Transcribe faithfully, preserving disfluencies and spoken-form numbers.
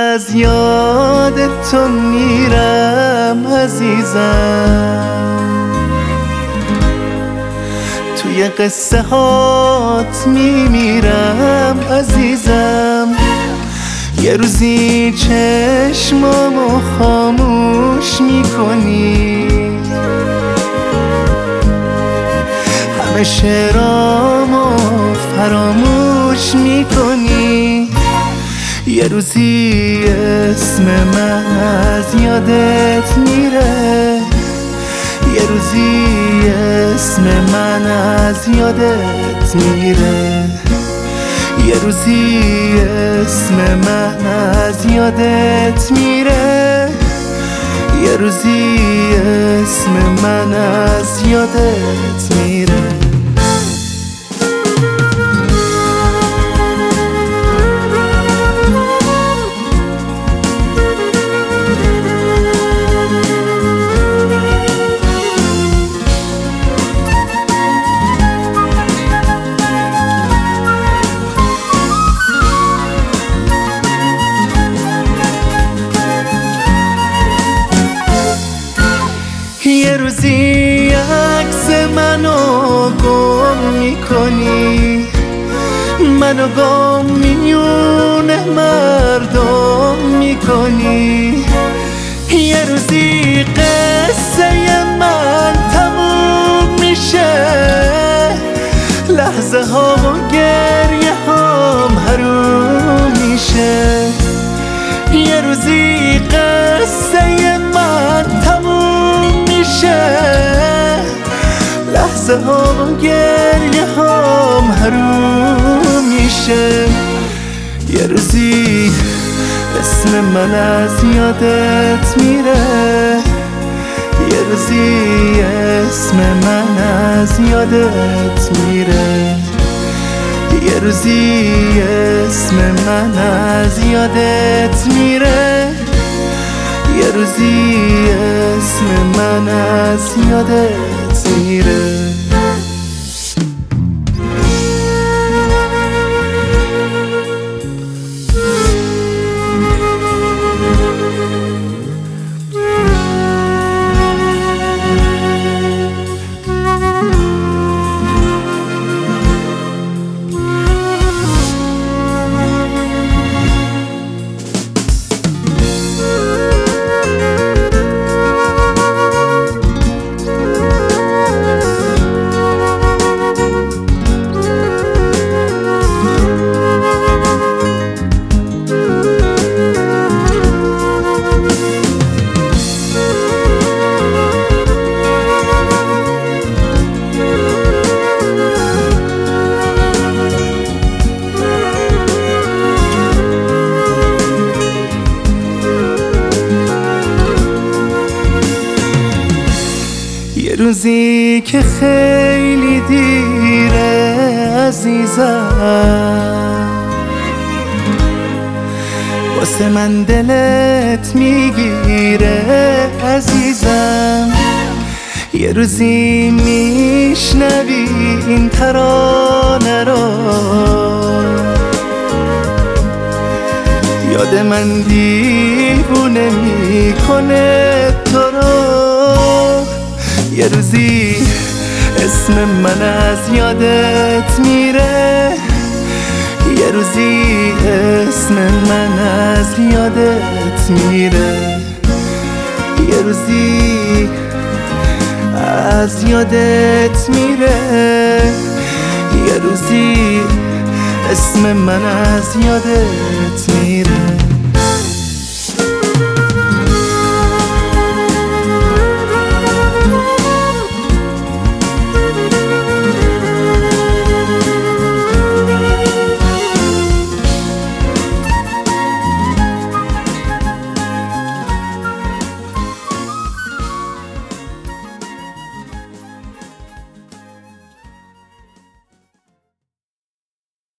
از یاد تو میرم عزیزم، توی قصه هات میمیرم عزیزم. یه روزی چشمامو خاموش میکنی، همه شعرامو فراموش میکنی. یه روزی اسم من از یادت میره، یه روزی اسم من از یادت میره، یه روزی اسم من از یادت میره، یه روزی اسم من از یادت میره. یه روزی عکس منو گم میکنی، منو گم میون مردم میکنی. یه روزی قصه من تموم میشه، لحظه ها و گریه هام حروم میشه. یه روزی قصه من تموم میشه، لحظه ها و گریه هام حروم میشه. یه روزی اسم من از یادت میره، یه روزی اسم من از یادت میره، یه روزی اسم من از یادت میره، یه روزی اسم من از یادت میره. یه روزی که خیلی دیره عزیزم، واسه من دلت میگیره عزیزم. یه روزی میشنوی این ترانه رو، یاد من دیوونه میکنه تو رو. یه روزی اسم من از یادت میره، یه روزی اسم من از یادت میره، یه روزی از یادت میره، یه روزی اسم من از یادت میره.